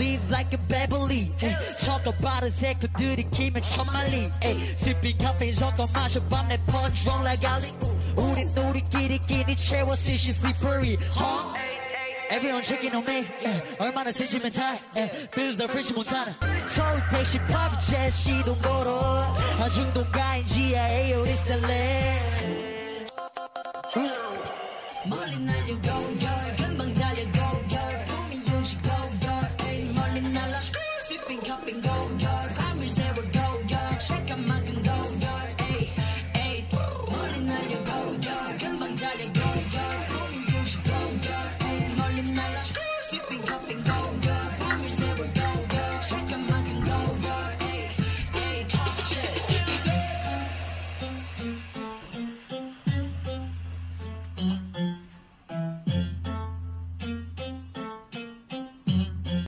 live like a Beverly 섞어 빠른 색깔들이 키면 천만리 Sipping caffeine 섞어 마셔 밤내 punch roll like Ali 우린 우리끼리 채워 스시 slippery Everyone checking on me 얼마나 sentimental Feels like French Montana 서울 택시 팝 jet 시동 걸어 중동가인 지하에 요리스 달래 멀리 날려 go girl 금방 달려 go girl 꿈이 유지 go girl 멀리 날아 Sipping cupping go girl